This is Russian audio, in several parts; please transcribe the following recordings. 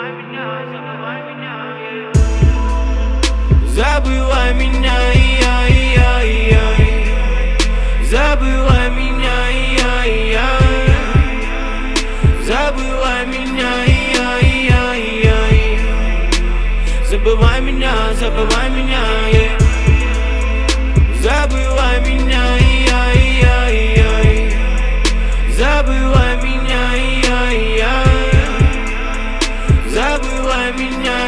Забывай меня, забывай меня, забывай меня, забывай меня, забывай меня, забывай меня, забывай меня, забывай меня,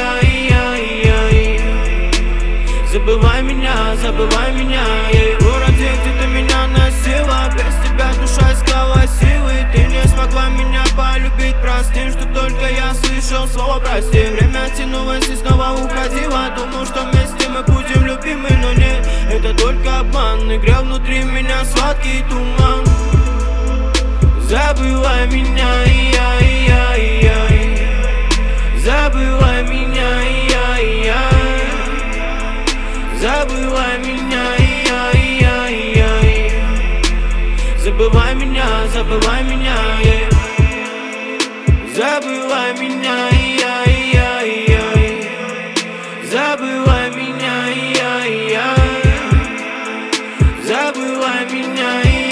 забывай меня, забывай меня. В городе, где ты меня носила, без тебя душа искала силы. Ты не смогла меня полюбить, прости, что только я слышал слово прости. Время тянулось и снова уходило, думал, что вместе мы будем любимы, но нет, это только обман. И грел внутри меня сладкий туман. Забывай меня, забывай меня, забывай меня, забывай меня, забывай меня, забывай меня, забывай меня, забывай меня,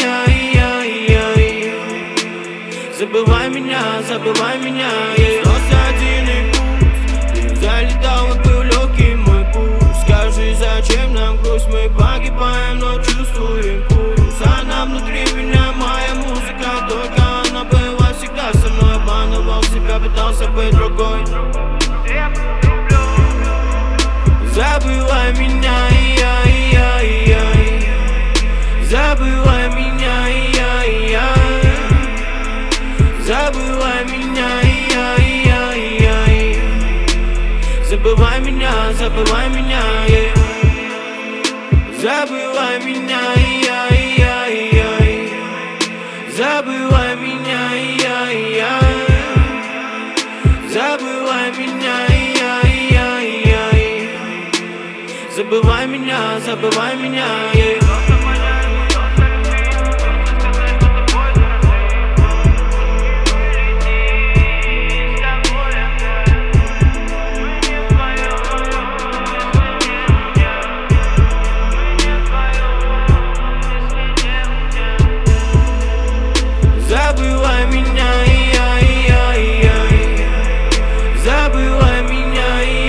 забывай меня, забывай меня. Снялся один и пусть ты залетал и был легкий мой путь. Скажи, зачем нам грусть, мы погибаем, но чувствуем пульс. Она внутри меня, моя музыка, только она была всегда со мной. Обманывал себя, пытался быть другой. Забывай меня, забывай меня, забывай меня, забывай меня, забывай меня, забывай меня, забывай меня, забывай меня, забывай меня, забывай меня. Забывай меня, забывай меня,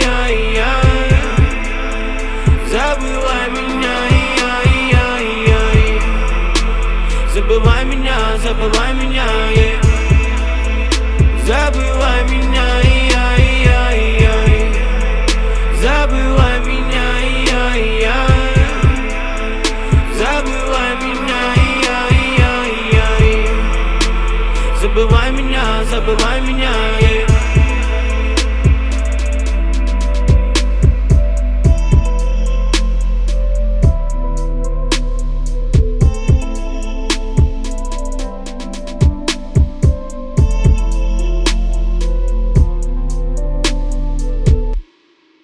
забывай меня, забывай меня, забывай меня, забывай меня, забывай меня, забывай меня, забывай меня, забывай меня.